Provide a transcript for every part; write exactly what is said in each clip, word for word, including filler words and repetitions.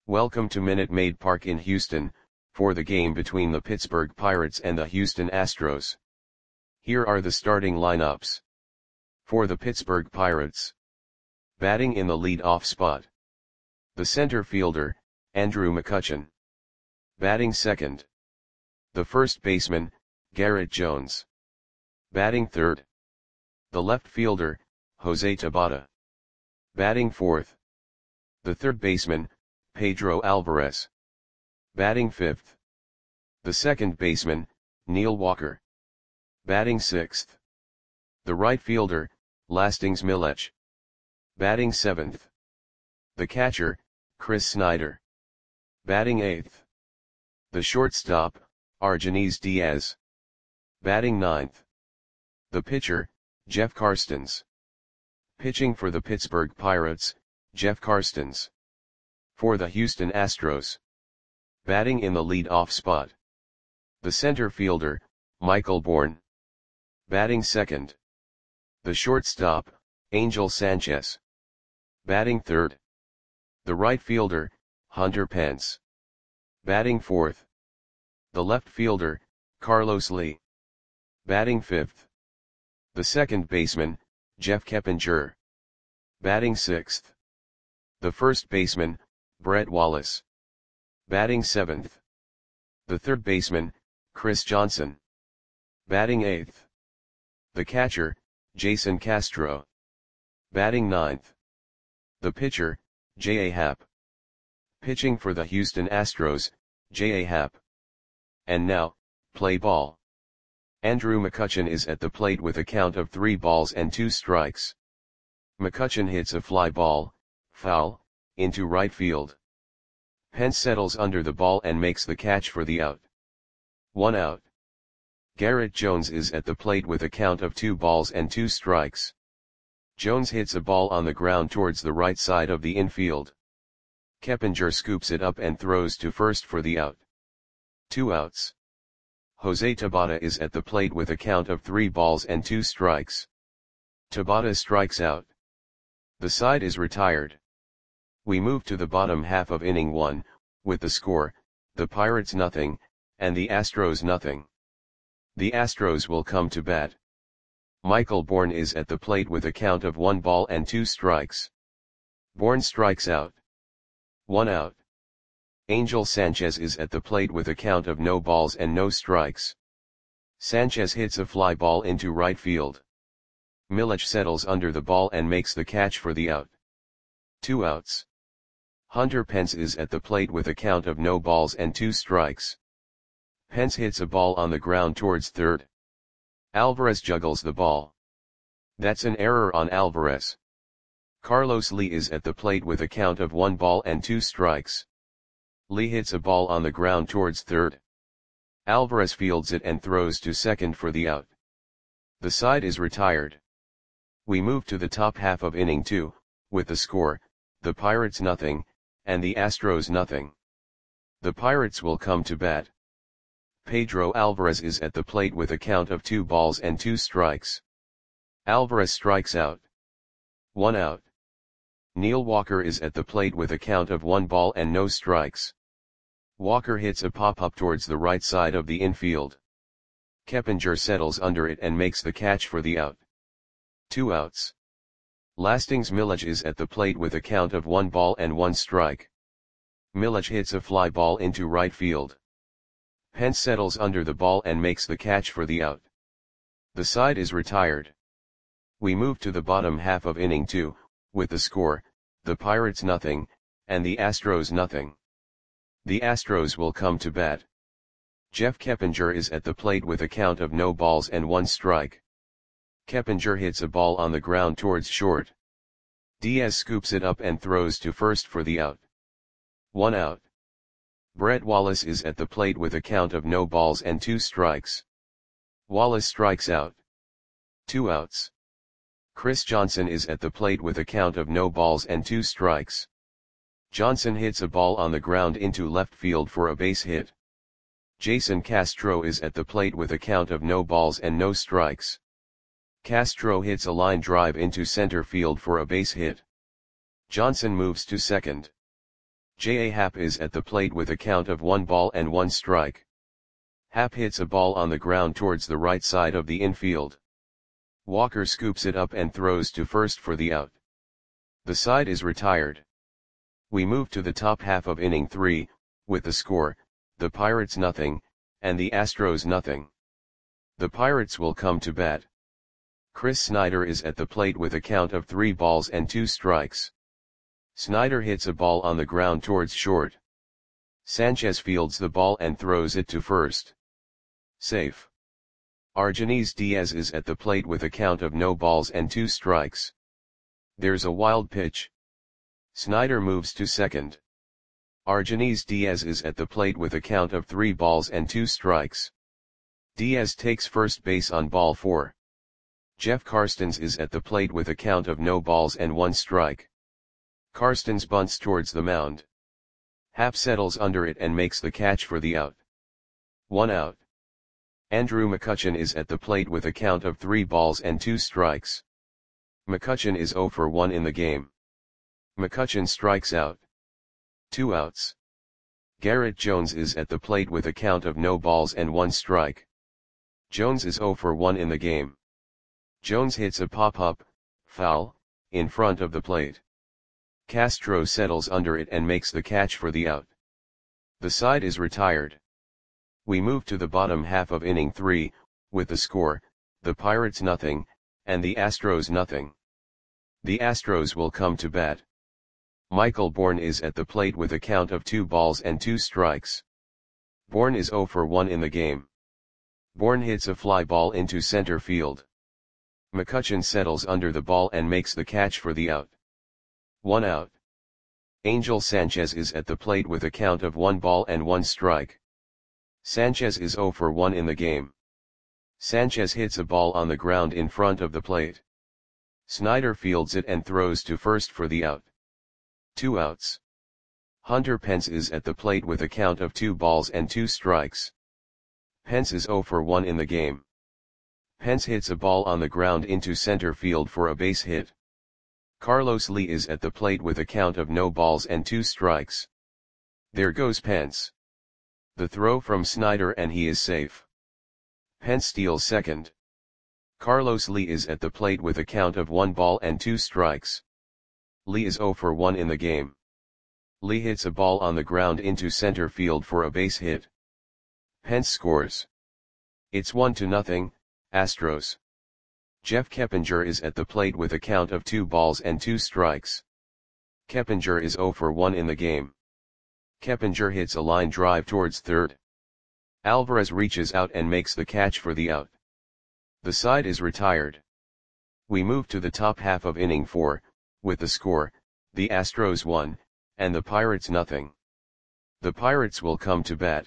Welcome to Minute Maid Park in Houston, for the game between the Pittsburgh Pirates and the Houston Astros. Here are the starting lineups. For the Pittsburgh Pirates. Batting in the lead-off spot. The center fielder, Andrew McCutchen. Batting second. The first baseman, Garrett Jones. Batting third. The left fielder, Jose Tabata. Batting fourth. The third baseman, Pedro Alvarez. Batting fifth. The second baseman, Neil Walker. Batting sixth. The right fielder, Lastings Milech. Batting seventh. The catcher, Chris Snyder. Batting eighth. The shortstop, Argenis Diaz. Batting ninth. The pitcher, Jeff Karstens. Pitching for the Pittsburgh Pirates, Jeff Karstens. For the Houston Astros. Batting in the lead-off spot. The center fielder, Michael Bourn. Batting second. The shortstop, Angel Sanchez. Batting third. The right fielder, Hunter Pence. Batting fourth. The left fielder, Carlos Lee. Batting fifth. The second baseman, Jeff Keppinger. Batting sixth. The first baseman, Brett Wallace. Batting seventh. The third baseman, Chris Johnson. Batting eighth. The catcher, Jason Castro. Batting ninth. The pitcher, J A. Happ. Pitching for the Houston Astros, J A. Happ. And now, play ball. Andrew McCutchen is at the plate with a count of three balls and two strikes. McCutchen hits a fly ball, foul, into right field. Pence settles under the ball and makes the catch for the out. One out. Garrett Jones is at the plate with a count of two balls and two strikes. Jones hits a ball on the ground towards the right side of the infield. Keppinger scoops it up and throws to first for the out. Two outs. Jose Tabata is at the plate with a count of three balls and two strikes. Tabata strikes out. The side is retired. We move to the bottom half of inning one, with the score, the Pirates nothing, and the Astros nothing. The Astros will come to bat. Michael Bourn is at the plate with a count of one ball and two strikes. Bourn strikes out. One out. Angel Sanchez is at the plate with a count of no balls and no strikes. Sanchez hits a fly ball into right field. Milech settles under the ball and makes the catch for the out. Two outs. Hunter Pence is at the plate with a count of no balls and two strikes. Pence hits a ball on the ground towards third. Alvarez juggles the ball. That's an error on Alvarez. Carlos Lee is at the plate with a count of one ball and two strikes. Lee hits a ball on the ground towards third. Alvarez fields it and throws to second for the out. The side is retired. We move to the top half of inning two, with the score, the Pirates nothing, and the Astros nothing. The Pirates will come to bat. Pedro Alvarez is at the plate with a count of two balls and two strikes. Alvarez strikes out. One out. Neil Walker is at the plate with a count of one ball and no strikes. Walker hits a pop-up towards the right side of the infield. Keppinger settles under it and makes the catch for the out. Two outs. Lastings Milech is at the plate with a count of one ball and one strike. Milech hits a fly ball into right field. Pence settles under the ball and makes the catch for the out. The side is retired. We move to the bottom half of inning two, with the score, the Pirates nothing, and the Astros nothing. The Astros will come to bat. Jeff Keppinger is at the plate with a count of no balls and one strike. Keppinger hits a ball on the ground towards short. Diaz scoops it up and throws to first for the out. One out. Brett Wallace is at the plate with a count of no balls and two strikes. Wallace strikes out. Two outs. Chris Johnson is at the plate with a count of no balls and two strikes. Johnson hits a ball on the ground into left field for a base hit. Jason Castro is at the plate with a count of no balls and no strikes. Castro hits a line drive into center field for a base hit. Johnson moves to second. J A. Happ is at the plate with a count of one ball and one strike. Happ hits a ball on the ground towards the right side of the infield. Walker scoops it up and throws to first for the out. The side is retired. We move to the top half of inning three, with the score, the Pirates nothing, and the Astros nothing. The Pirates will come to bat. Chris Snyder is at the plate with a count of three balls and two strikes. Snyder hits a ball on the ground towards short. Sanchez fields the ball and throws it to first. Safe. Argenis Diaz is at the plate with a count of no balls and two strikes. There's a wild pitch. Snyder moves to second. Argenis Diaz is at the plate with a count of three balls and two strikes. Diaz takes first base on ball four. Jeff Karstens is at the plate with a count of no balls and one strike. Karstens bunts towards the mound. Happ settles under it and makes the catch for the out. One out. Andrew McCutchen is at the plate with a count of three balls and two strikes. McCutchen is zero for one in the game. McCutchen strikes out. Two outs. Garrett Jones is at the plate with a count of no balls and one strike. Jones is zero for one in the game. Jones hits a pop-up, foul, in front of the plate. Castro settles under it and makes the catch for the out. The side is retired. We move to the bottom half of inning three, with the score, the Pirates nothing, and the Astros nothing. The Astros will come to bat. Michael Bourn is at the plate with a count of two balls and two strikes. Bourn is zero for one in the game. Bourn hits a fly ball into center field. McCutchen settles under the ball and makes the catch for the out. One out. Angel Sanchez is at the plate with a count of one ball and one strike. Sanchez is zero for one in the game. Sanchez hits a ball on the ground in front of the plate. Snyder fields it and throws to first for the out. Two outs. Hunter Pence is at the plate with a count of two balls and two strikes. Pence is zero for one in the game. Pence hits a ball on the ground into center field for a base hit. Carlos Lee is at the plate with a count of no balls and two strikes. There goes Pence. The throw from Snyder and he is safe. Pence steals second. Carlos Lee is at the plate with a count of one ball and two strikes. Lee is zero for one in the game. Lee hits a ball on the ground into center field for a base hit. Pence scores. It's one to nothing, Astros. Jeff Keppinger is at the plate with a count of two balls and two strikes. Keppinger is zero for one in the game. Keppinger hits a line drive towards third. Alvarez reaches out and makes the catch for the out. The side is retired. We move to the top half of inning four, with the score, the Astros one, and the Pirates nothing. The Pirates will come to bat.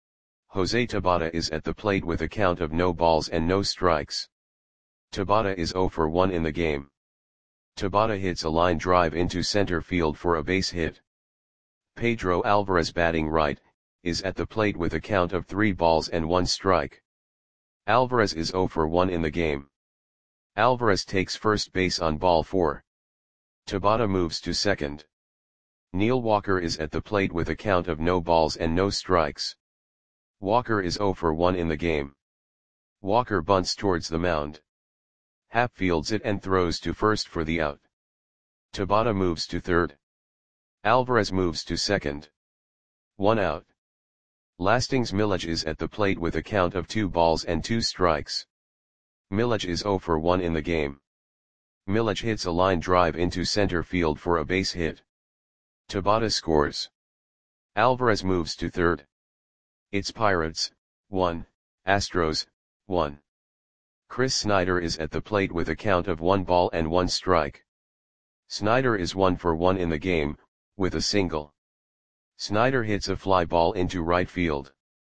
Jose Tabata is at the plate with a count of no balls and no strikes. Tabata is zero for one in the game. Tabata hits a line drive into center field for a base hit. Pedro Alvarez, batting right, is at the plate with a count of three balls and one strike. Alvarez is zero for one in the game. Alvarez takes first base on ball four. Tabata moves to second. Neil Walker is at the plate with a count of no balls and no strikes. Walker is zero for one in the game. Walker bunts towards the mound. Happ fields it and throws to first for the out. Tabata moves to third. Alvarez moves to second. One out. Lastings Milledge is at the plate with a count of two balls and two strikes. Milledge is zero for one in the game. Milledge hits a line drive into center field for a base hit. Tabata scores. Alvarez moves to third. It's Pirates, one, Astros, one. Chris Snyder is at the plate with a count of one ball and one strike. Snyder is one for one in the game, with a single. Snyder hits a fly ball into right field.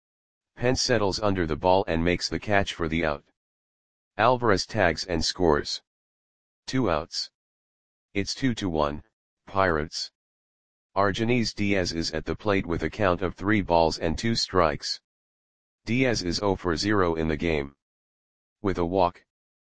Pence settles under the ball and makes the catch for the out. Alvarez tags and scores. Two outs. It's two to one, Pirates. Argenis Diaz is at the plate with a count of three balls and two strikes. Diaz is zero for zero in the game. With a walk,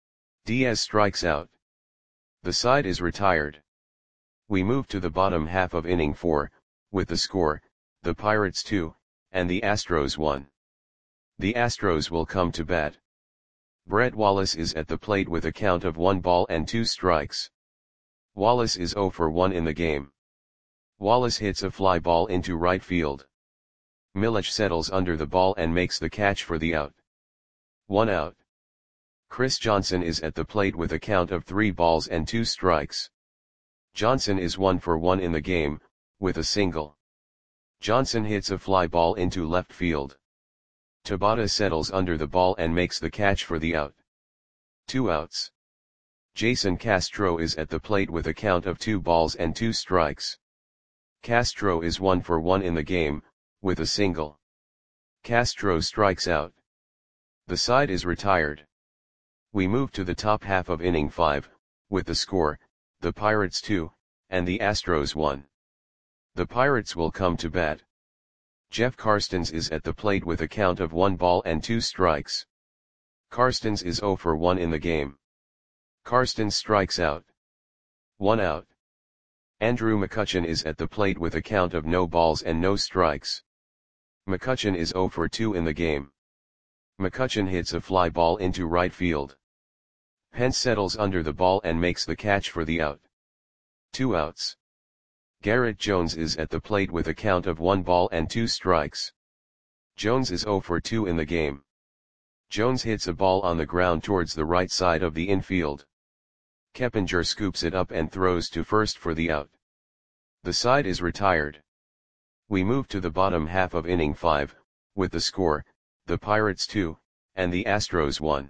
Diaz strikes out. The side is retired. We move to the bottom half of inning four, with the score, the Pirates two, and the Astros one. The Astros will come to bat. Brett Wallace is at the plate with a count of one ball and two strikes. Wallace is zero for one in the game. Wallace hits a fly ball into right field. Milich settles under the ball and makes the catch for the out. One out. Chris Johnson is at the plate with a count of three balls and two strikes. Johnson is one for one in the game, with a single. Johnson hits a fly ball into left field. Tabata settles under the ball and makes the catch for the out. Two outs. Jason Castro is at the plate with a count of two balls and two strikes. Castro is one for one in the game, with a single. Castro strikes out. The side is retired. We move to the top half of inning five, with the score, the Pirates two, and the Astros one. The Pirates will come to bat. Jeff Karstens is at the plate with a count of one ball and two strikes. Karstens is zero for one in the game. Karstens strikes out. One out. Andrew McCutchen is at the plate with a count of no balls and no strikes. McCutchen is zero for two in the game. McCutchen hits a fly ball into right field. Pence settles under the ball and makes the catch for the out. Two outs. Garrett Jones is at the plate with a count of one ball and two strikes. Jones is zero for two in the game. Jones hits a ball on the ground towards the right side of the infield. Keppinger scoops it up and throws to first for the out. The side is retired. We move to the bottom half of inning five, with the score, the Pirates two, and the Astros one.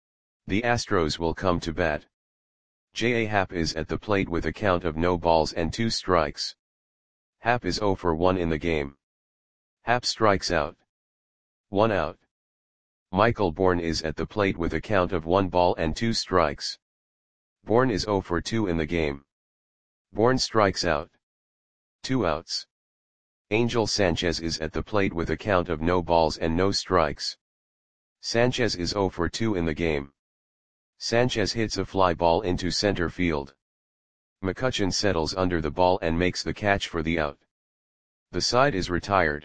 The Astros will come to bat. J A. Happ is at the plate with a count of no balls and two strikes. Happ is zero for one in the game. Happ strikes out. One out. Michael Bourne is at the plate with a count of one ball and two strikes. Bourne is zero for two in the game. Bourne strikes out. Two outs. Angel Sanchez is at the plate with a count of no balls and no strikes. Sanchez is zero for two in the game. Sanchez hits a fly ball into center field. McCutchen settles under the ball and makes the catch for the out. The side is retired.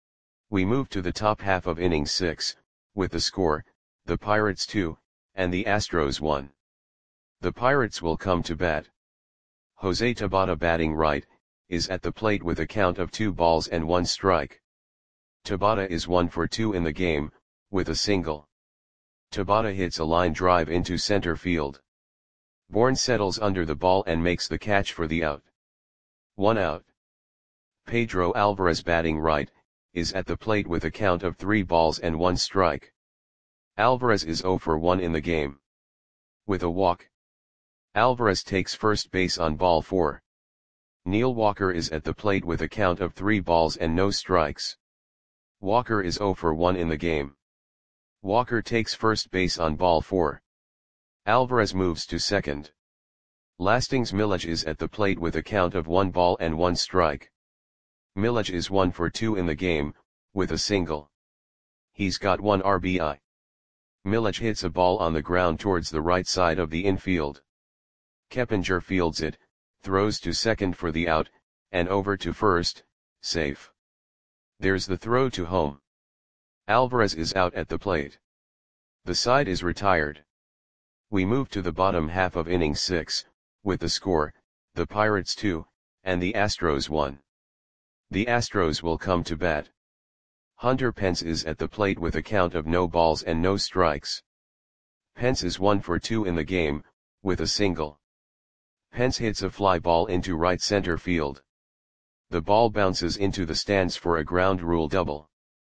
We move to the top half of inning six, with the score, the Pirates two, and the Astros one. The Pirates will come to bat. Jose Tabata, batting right, is at the plate with a count of two balls and one strike. Tabata is one for two in the game, with a single. Tabata hits a line drive into center field. Bourne settles under the ball and makes the catch for the out. One out. Pedro Alvarez, batting right, is at the plate with a count of three balls and one strike. Alvarez is zero for one in the game. With a walk. Alvarez takes first base on ball four. Neil Walker is at the plate with a count of three balls and no strikes. Walker is zero for one in the game. Walker takes first base on ball four. Alvarez moves to second. Lastings Milich is at the plate with a count of one ball and one strike. Milich is one for two in the game, with a single. He's got one R B I. Milich hits a ball on the ground towards the right side of the infield. Keppinger fields it, throws to second for the out, and over to first, safe. There's the throw to home. Alvarez is out at the plate. The side is retired. We move to the bottom half of inning six, with the score, the Pirates two, and the Astros one. The Astros will come to bat. Hunter Pence is at the plate with a count of no balls and no strikes. Pence is one for two in the game, with a single. Pence hits a fly ball into right center field. The ball bounces into the stands for a ground rule double.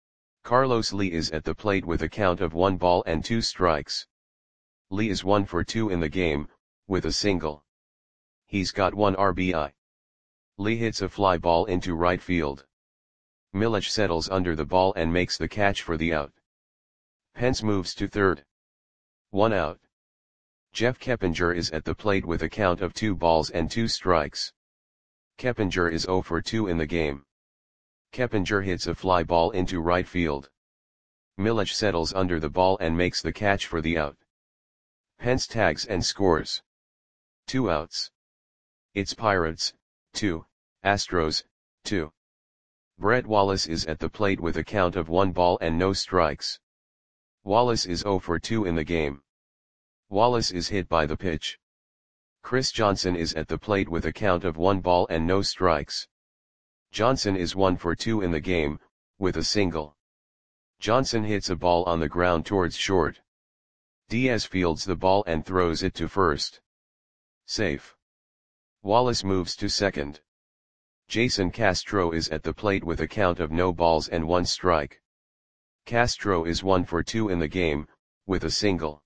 Carlos Lee is at the plate with a count of one ball and two strikes. Lee is one for two in the game, with a single. He's got one R B I. Lee hits a fly ball into right field. Milich settles under the ball and makes the catch for the out. Pence moves to third. One out. Jeff Keppinger is at the plate with a count of two balls and two strikes. Keppinger is zero for two in the game. Keppinger hits a fly ball into right field. Milich settles under the ball and makes the catch for the out. Pence tags and scores. Two outs. It's Pirates, two, Astros, two. Brett Wallace is at the plate with a count of one ball and no strikes. Wallace is zero for two in the game. Wallace is hit by the pitch. Chris Johnson is at the plate with a count of one ball and no strikes. Johnson is one for two in the game, with a single. Johnson hits a ball on the ground towards short. Diaz fields the ball and throws it to first. Safe. Wallace moves to second. Jason Castro is at the plate with a count of no balls and one strike. Castro is one for two in the game, with a single.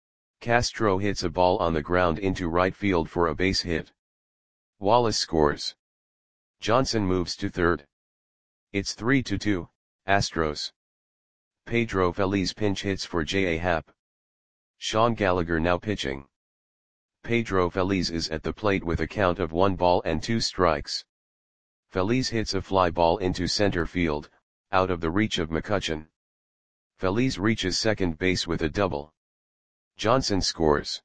Castro hits a ball on the ground into right field for a base hit. Wallace scores. Johnson moves to third. It's three to two, Astros. Pedro Feliz pinch hits for J A. Happ. Sean Gallagher now pitching. Pedro Feliz is at the plate with a count of one ball and two strikes. Feliz hits a fly ball into center field, out of the reach of McCutchen. Feliz reaches second base with a double. Johnson scores.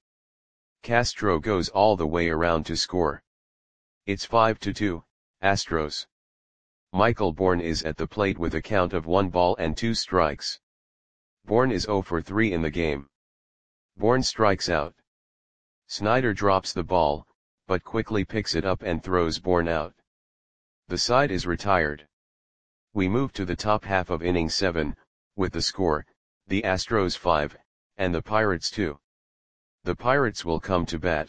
Castro goes all the way around to score. It's five to two, Astros. Michael Bourne is at the plate with a count of one ball and two strikes. Bourne is zero for three in the game. Bourne strikes out. Snyder drops the ball, but quickly picks it up and throws Bourne out. The side is retired. We move to the top half of inning seven, with the score, the Astros five, and the Pirates two. The Pirates will come to bat.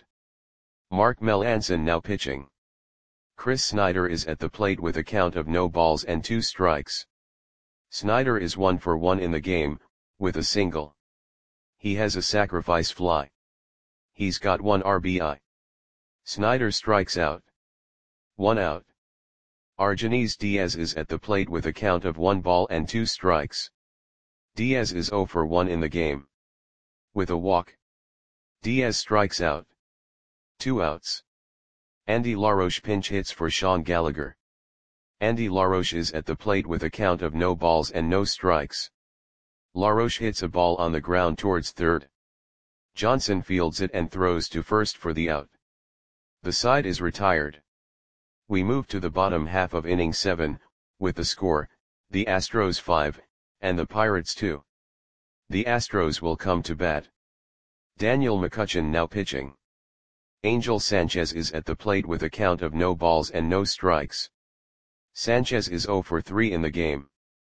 Mark Melancon now pitching. Chris Snyder is at the plate with a count of no balls and two strikes. Snyder is one for one in the game, with a single. He has a sacrifice fly. He's got one R B I. Snyder strikes out. One out. Argenis Diaz is at the plate with a count of one ball and two strikes. Diaz is zero for one in the game. With a walk. Diaz strikes out. Two outs. Andy LaRoche pinch hits for Sean Gallagher. Andy LaRoche is at the plate with a count of no balls and no strikes. LaRoche hits a ball on the ground towards third. Johnson fields it and throws to first for the out. The side is retired. We move to the bottom half of inning seven, with the score, the Astros five, and the Pirates two. The Astros will come to bat. Daniel McCutchen now pitching. Angel Sanchez is at the plate with a count of no balls and no strikes. Sanchez is zero for three in the game.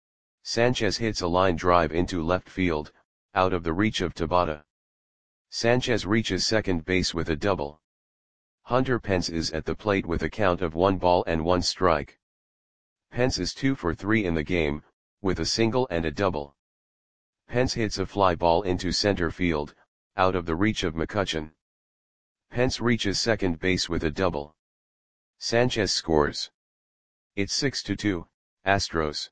Sanchez hits a line drive into left field, out of the reach of Tabata. Sanchez reaches second base with a double. Hunter Pence is at the plate with a count of one ball and one strike. Pence is two for three in the game, with a single and a double. Pence hits a fly ball into center field, out of the reach of McCutchen. Pence reaches second base with a double. Sanchez scores. It's six to two, Astros.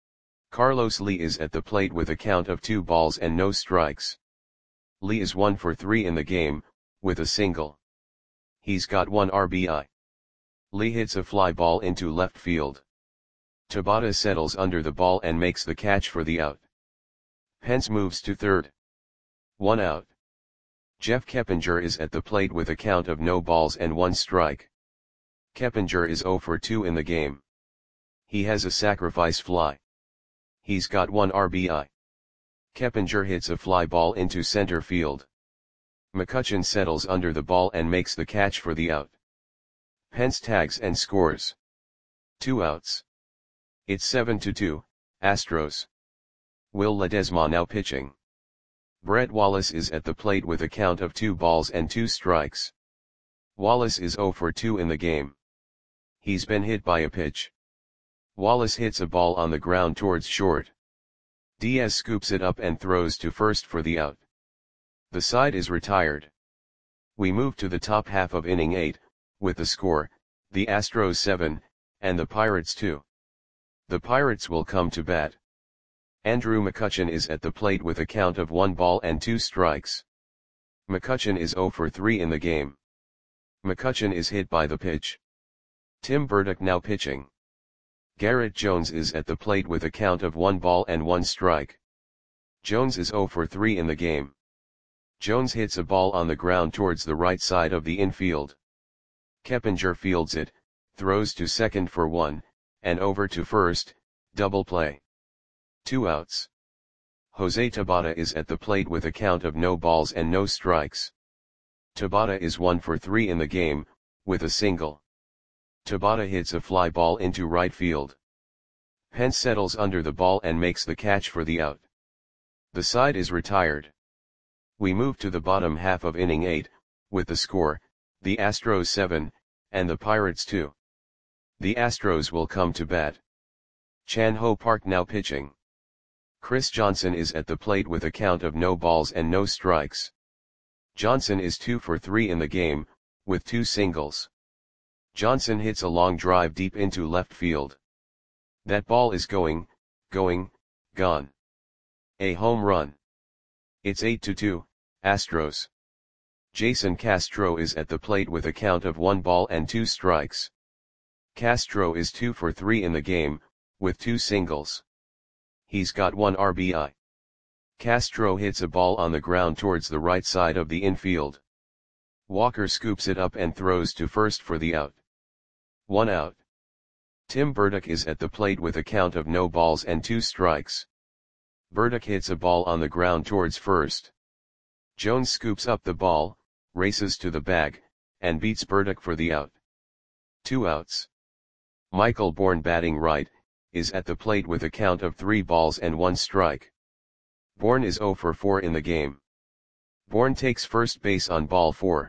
Carlos Lee is at the plate with a count of two balls and no strikes. Lee is one for three in the game, with a single. He's got one R B I. Lee hits a fly ball into left field. Tabata settles under the ball and makes the catch for the out. Pence moves to third. One out. Jeff Keppinger is at the plate with a count of no balls and one strike. Keppinger is zero for two in the game. He has a sacrifice fly. He's got one R B I. Keppinger hits a fly ball into center field. McCutchen settles under the ball and makes the catch for the out. Pence tags and scores. Two outs. It's seven to two, Astros. Will Ledesma now pitching. Brett Wallace is at the plate with a count of two balls and two strikes. Wallace is zero for two in the game. He's been hit by a pitch. Wallace hits a ball on the ground towards short. Diaz scoops it up and throws to first for the out. The side is retired. We move to the top half of inning eight, with the score, the Astros seven, and the Pirates two. The Pirates will come to bat. Andrew McCutchen is at the plate with a count of one ball and two strikes. McCutchen is zero for three in the game. McCutchen is hit by the pitch. Tim Burdick now pitching. Garrett Jones is at the plate with a count of one ball and one strike. Jones is zero for three in the game. Jones hits a ball on the ground towards the right side of the infield. Keppinger fields it, throws to second for one, and over to first, Double play. Two outs. Jose Tabata is at the plate with a count of no balls and no strikes. Tabata is one for three in the game, with a single. Tabata hits a fly ball into right field. Pence settles under the ball and makes the catch for the out. The side is retired. We move to the bottom half of inning eight, with the score, the Astros seven, and the Pirates two. The Astros will come to bat. Chan Ho Park now pitching. Chris Johnson is at the plate with a count of no balls and no strikes. Johnson is two for three in the game, with two singles. Johnson hits a long drive deep into left field. That ball is going, going, gone. A home run. It's eight to two, Astros. Jason Castro is at the plate with a count of one ball and two strikes. Castro is two for three in the game, with two singles. He's got one R B I. Castro hits a ball on the ground towards the right side of the infield. Walker scoops it up and throws to first for the out. One out. Tim Burdick is at the plate with a count of no balls and two strikes. Burdick hits a ball on the ground towards first. Jones scoops up the ball, races to the bag, and beats Burdick for the out. Two outs. Michael Bourne, batting right, is at the plate with a count of three balls and one strike. Bourne is zero for four in the game. Bourne takes first base on ball four.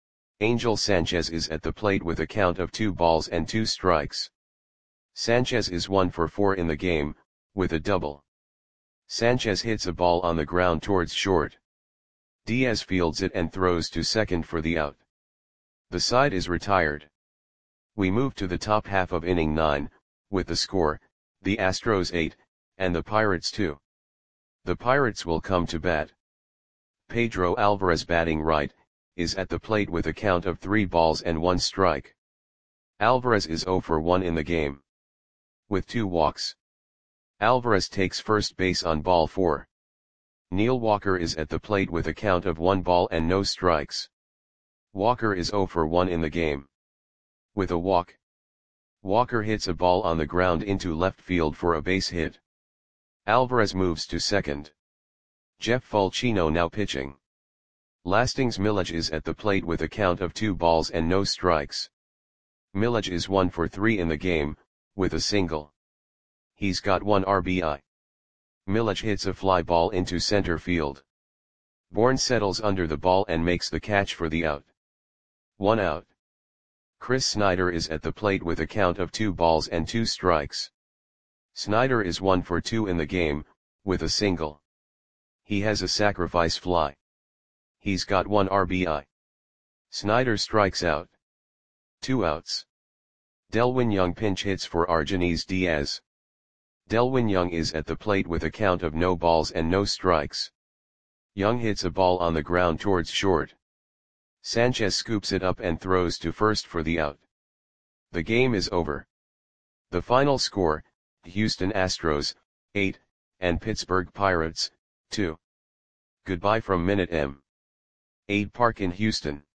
Angel Sanchez is at the plate with a count of two balls and two strikes. Sanchez is one for four in the game, with a double. Sanchez hits a ball on the ground towards short. Diaz fields it and throws to second for the out. The side is retired. We move to the top half of inning nine, with the score, the Astros eight, and the Pirates two. The Pirates will come to bat. Pedro Alvarez, batting right, is at the plate with a count of three balls and one strike. Alvarez is zero for one in the game. With two walks. Alvarez takes first base on ball four. Neil Walker is at the plate with a count of one ball and no strikes. Walker is zero for one in the game. With a walk. Walker hits a ball on the ground into left field for a base hit. Alvarez moves to second. Jeff Fulchino now pitching. Lastings Milledge is at the plate with a count of two balls and no strikes. Milledge is one for three in the game, with a single. He's got one R B I. Milledge hits a fly ball into center field. Bourne settles under the ball and makes the catch for the out. One out. Chris Snyder is at the plate with a count of two balls and two strikes. Snyder is one for two in the game, with a single. He has a sacrifice fly. He's got one R B I. Snyder strikes out. Two outs. Delwin Young pinch hits for Argenis Diaz. Delwin Young is at the plate with a count of no balls and no strikes. Young hits a ball on the ground towards short. Sanchez scoops it up and throws to first for the out. The game is over. The final score, Houston Astros, eight, and Pittsburgh Pirates, two. Goodbye from Minute M. eight Park in Houston.